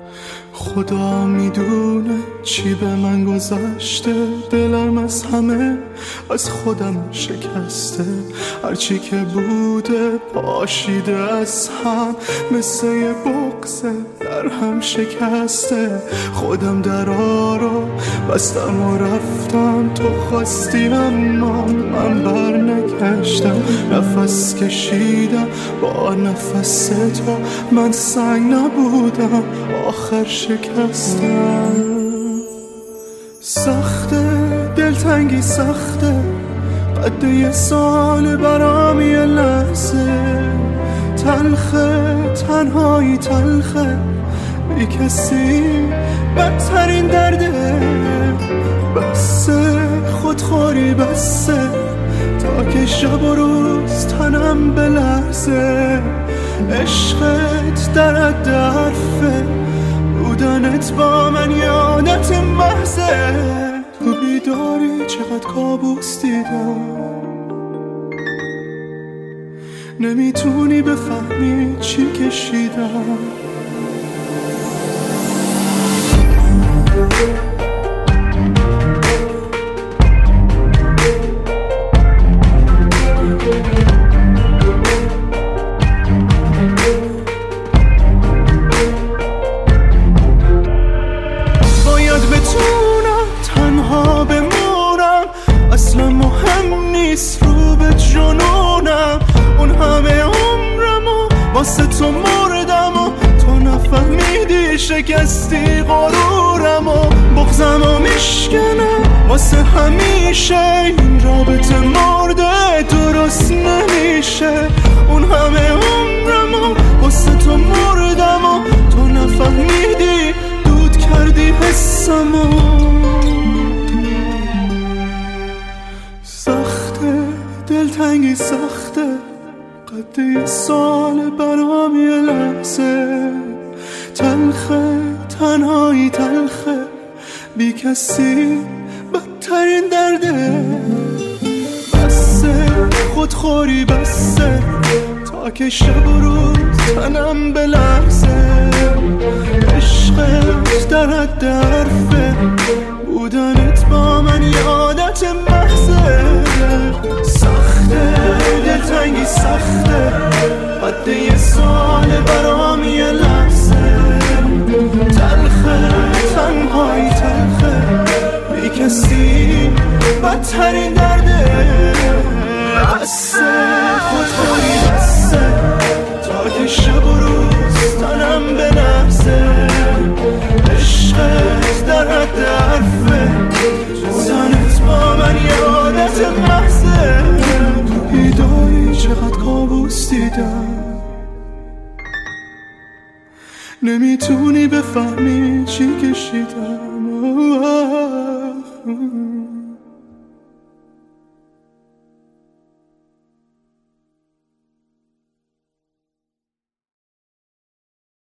خدا میدونه چی به من گذشته. دلم از همه از خودم شکسته. هرچی که بوده پاشیده از هم، مثل یه بغضه در هم شکسته. خودم درا رو بستم و رفتم، تو خواستی اما من بر نگشتم. نفس کشیدم با نفس تو، من سنگ نبودم آخر شکستم. سخته دلتنگی سخته، قد یه سال برام یه لحظه. تلخه تنهایی تلخه، بی کسی بدترین درده. بسه خودخوری بسه، تا که شب و روز تنم بلرزه. عشقت در حد حرفه، بودنت با من یادت محضه. تو بیداری چقدر کابوس دیدم، نمیتونی بفهمی چی کشیدم. باید بتونم تنها بمونم، اصلا مهم نیست رو به جنونم. اون همه عمرمو واسه تو مردم و تو نفهمیدی شکستی غرورمو. بغضمو میشکنه واسه همیشه، این رابطه مرده درست نمیشه. اون همه عمرمو واسه تو مردم و تو نفهمیدی، دود کردی حسمو. سخته دلتنگی سخته، قد یه سال برام یه لحظه. تلخه تنهایی تلخه، بی کسی بدترین درده. بسه خودخوری بسه، تا که شب و روز تنم بلرزه. عشقت در حد حرفه، بودنت با من یادت محضه. سخته دلتنگی سخته، قد یه سال برام یه لحظه. تلخه تنهایی تلخه، بی کسی بدترین درده. بسه خودخوری بسه، تا که شب و روز تنم بلرزه. عشقت در حد حرفه، بودنت با من یادت محضه. تو بیداری چقدر کابوس دیدم، نمیتونی بفهمی چی کشیدم.